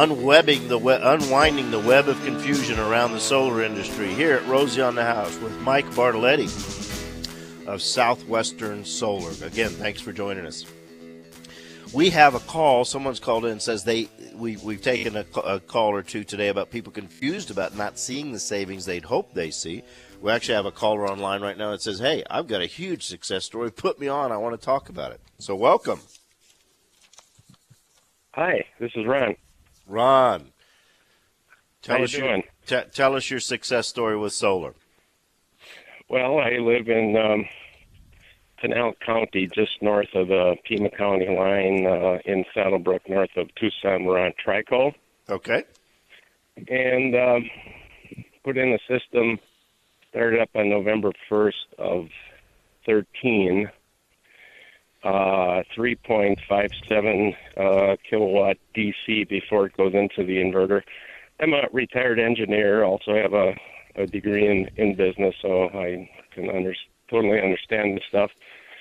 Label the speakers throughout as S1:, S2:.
S1: unwinding the web of confusion around the solar industry here at Rosie on the House with Mike Bartoletti of Southwestern Solar. Again, thanks for joining us. We have a call. Someone's called in and says we've taken a call or two today about people confused about not seeing the savings they'd hope they see. We actually have a caller online right now that says, hey, I've got a huge success story. Put me on. I want to talk about it. So welcome.
S2: Hi, this is Ron.
S1: Ron,
S2: How you doing?
S1: Tell us your success story with solar.
S2: Well, I live in Pinal County, just north of the Pima County line in Saddlebrook, north of Tucson. We're on Trico.
S1: Okay.
S2: And put in a system, started up on November 1st of 13, 3.57 kilowatt DC before it goes into the inverter. I'm a retired engineer, also have a degree in business, so I can totally understand the stuff.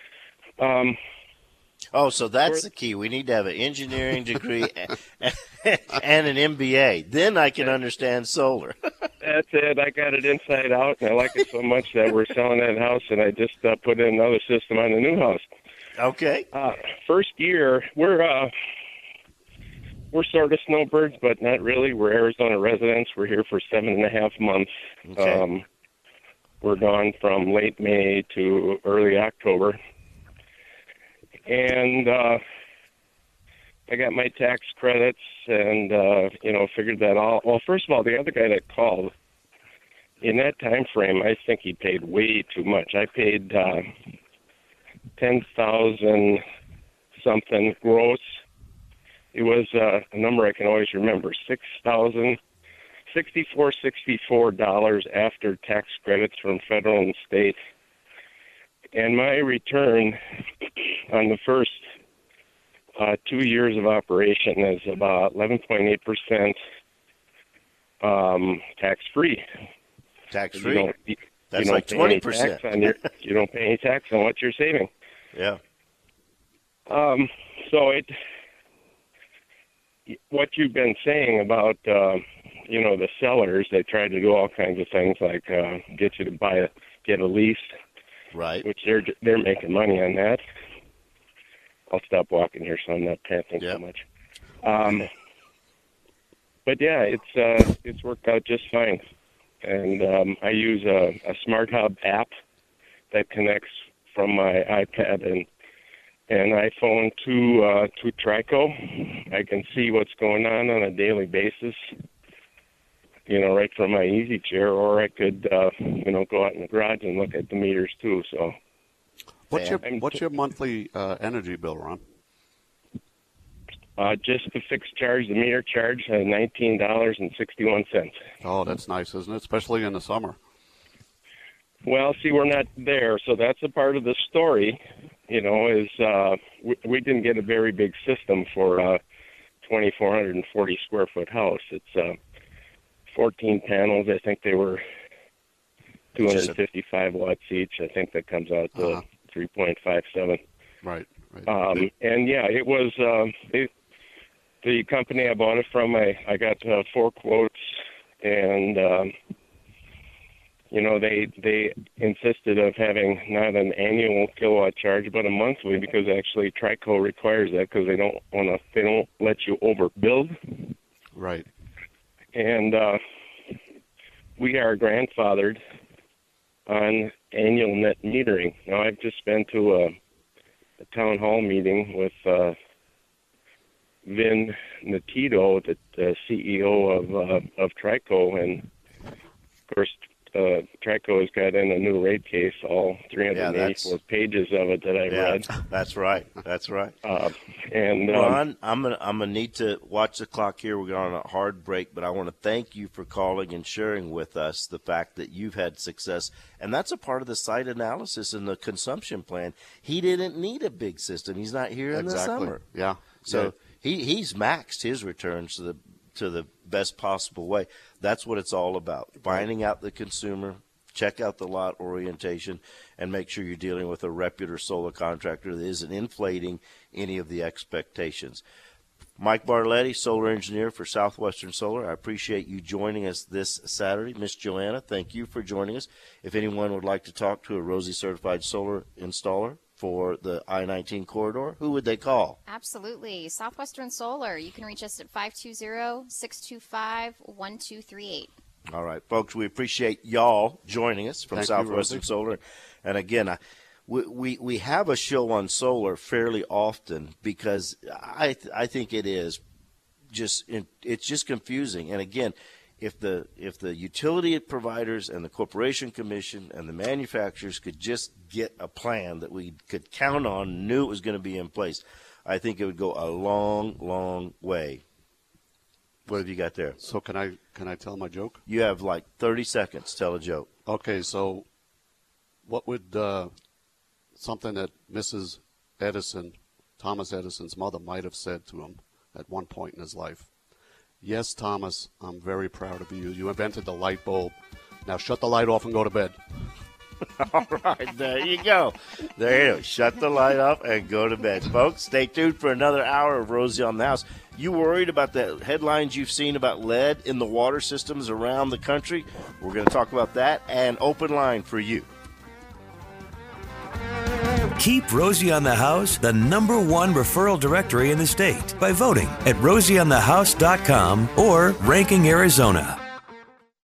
S1: So that's the key. We need to have an engineering degree and an MBA. Then I can understand solar.
S2: That's it. I got it inside out, and I like it so much that we're selling that house, and I just put in another system on the new house.
S1: Okay.
S2: First year, we're sort of snowbirds, but not really. We're Arizona residents. We're here for 7.5 months.
S1: Okay.
S2: We're gone from late May to early October. And I got my tax credits and, figured that all. Well, first of all, the other guy that called, in that time frame, I think he paid way too much. I paid $10,000 something gross. It was a number I can always remember, $64 after tax credits from federal and state. And my return on the first 2 years of operation is about 11.8% tax-free.
S1: Tax-free? That's like 20%.
S2: You don't pay any tax on what you're saving.
S1: Yeah.
S2: What you've been saying about, the sellers, they try to do all kinds of things like get you to get a lease.
S1: Right.
S2: Which they're making money on that. I'll stop walking here so I'm not panting so much. But yeah, it's worked out just fine. And I use a Smart Hub app that connects from my iPad and iPhone to Trico. I can see what's going on a daily basis, right from my easy chair, or I could, go out in the garage and look at the meters too. So,
S3: what's your monthly energy bill, Ron?
S2: Just the fixed charge, the meter charge, $19.61.
S3: Oh, that's nice, isn't it? Especially in the summer.
S2: Well, see, we're not there, so that's a part of the story. Is we didn't get a very big system for a 2,440 square foot house. It's 14 panels. I think they were 255 watts each. I think that comes out to 3.57.
S3: Right.
S2: And yeah, it was the company I bought it from. I got 4 quotes, and they insisted of having not an annual kilowatt charge, but a monthly, because actually Trico requires that because they don't let you overbuild.
S3: Right.
S2: And we are grandfathered on annual net metering. Now, I've just been to a town hall meeting with Vin Natito, the CEO of Trico, and of course, Trico has got in a new rate case, all 384 pages of it that I read.
S1: That's right.
S2: And
S1: Ron, I'm gonna need to watch the clock here. We're going on a hard break, but I want to thank you for calling and sharing with us the fact that you've had success, and that's a part of the site analysis and the consumption plan. He didn't need a big system. He's not here in the summer.
S3: Yeah.
S1: So he's maxed his returns to the best possible way. That's what it's all about. Finding out the consumer, check out the lot orientation, and make sure you're dealing with a reputable solar contractor that isn't inflating any of the expectations. Mike Bartoletti, solar engineer for Southwestern Solar. I appreciate you joining us this Saturday. Miss Joanna, thank you for joining us. If anyone would like to talk to a Rosie certified solar installer for the I-19 corridor, who would they call?
S4: Absolutely. Southwestern Solar. You can reach us at 520-625-1238.
S1: All right, folks, we appreciate y'all joining us from Southwestern Solar. And again, we have a show on solar fairly often because I think it is it's just confusing. And again, if the utility providers and the corporation commission and the manufacturers could just get a plan that we could count on, knew it was going to be in place, I think it would go a long, long way. What have you got there?
S3: So can I tell my joke?
S1: You have like 30 seconds. Tell a joke.
S3: Okay, so what would something that Mrs. Edison, Thomas Edison's mother, might have said to him at one point in his life? Yes, Thomas, I'm very proud of you. You invented the light bulb. Now shut the light off and go to bed.
S1: All right, there you go. There you go. Shut the light off and go to bed. Folks, stay tuned for another hour of Rosie on the House. You worried about the headlines you've seen about lead in the water systems around the country? We're going to talk about that and open line for you.
S5: Keep Rosie on the House the #1 referral directory in the state by voting at rosieonthehouse.com or Ranking Arizona.